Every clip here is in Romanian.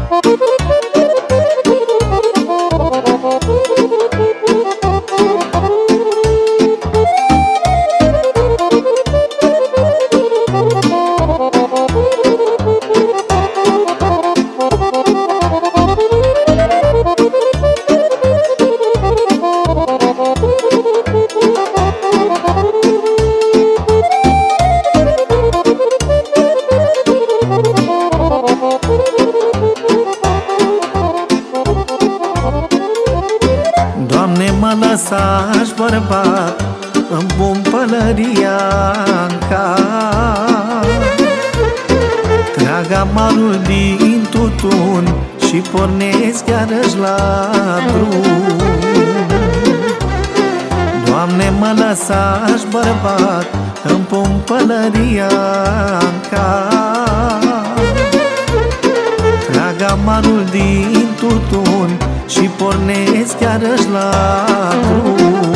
Mă lăsași, bărbat, îmi pun pălăria-n cap, trag amarul din tutun și pornesc iarăși la drum. Doamne, mă lăsași, bărbat, îmi pun pălăria-n cap, trag amarul din tutun și pornesc iarăși la drum.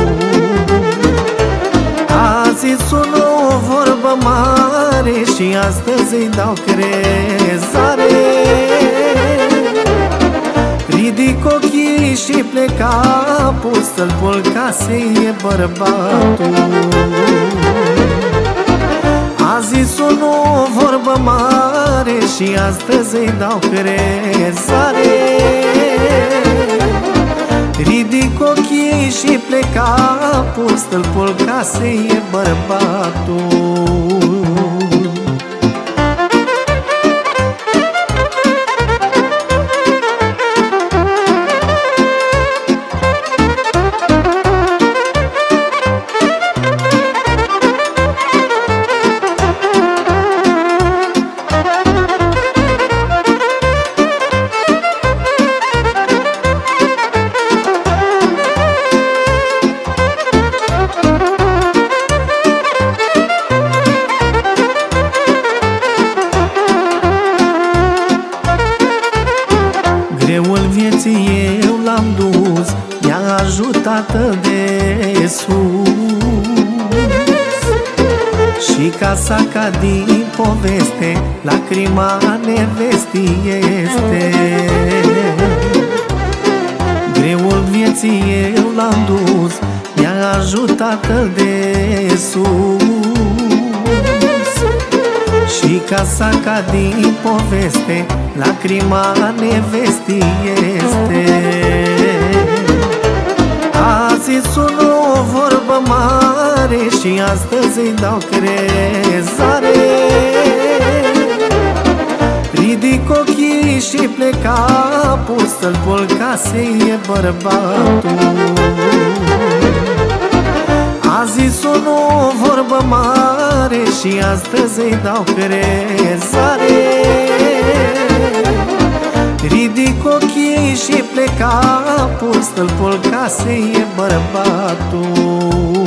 Azi sună o vorbă mare și astăzi îi dau crezare. Ridic ochii și plec capul, să-l polcase e bărbatul. Azi sună o vorbă mare și astăzi îi dau crezare. Ridic ochii și plec capul, să-l polcase e bărbatul. Greul vieții eu l-am dus, mi-a ajutat de sus. Și casa ca din poveste, lacrima nevestii este. Greul vieții eu l-am dus, mi-a ajutat de sus. Și casa ca din poveste, lacrima nevestii este. Azi sună o vorbă mare și astăzi îi dau crezare. Ridic ochii și plec capul, să-l polcase e bărbatul. Azi sună o vorbă mare și astăzi îi dau crezare. Ridic ochii și plec capul, să-l polcase e bărbatul.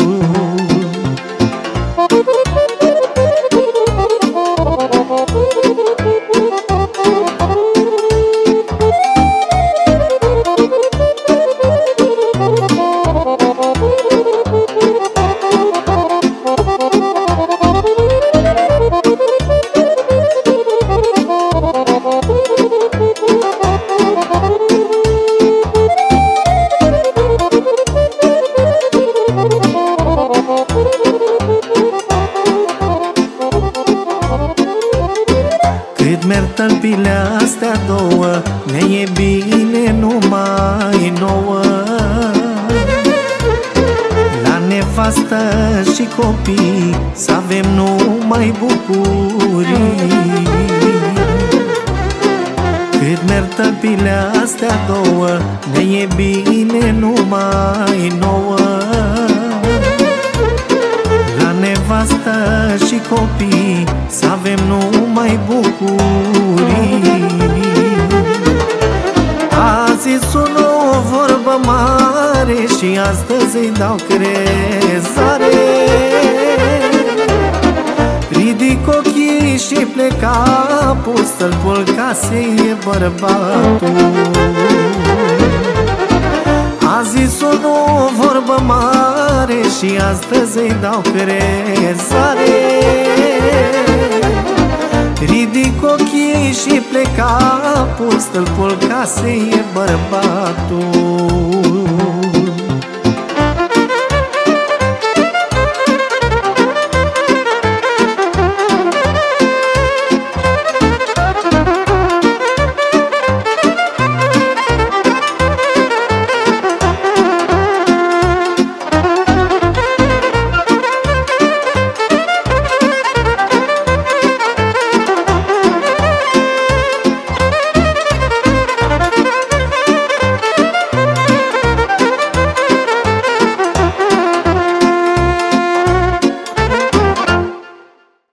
Cât merg tălpile astea două, ne e bine numai nouă. La nevastă și copii să avem numai bucurii. Cât merg tălpile astea două, ne e bine numai nouă. La nevastă și copii să avem numai bucurii. Azi sună o vorbă mare și astăzi îi dau crezare. Ridic ochii și plec capul, să-l polcase e bărbatul. Azi sună o vorbă mare și astăzi îi dau crezare. Ridic ochii și plec capul, stâlpul casei e bărbatul.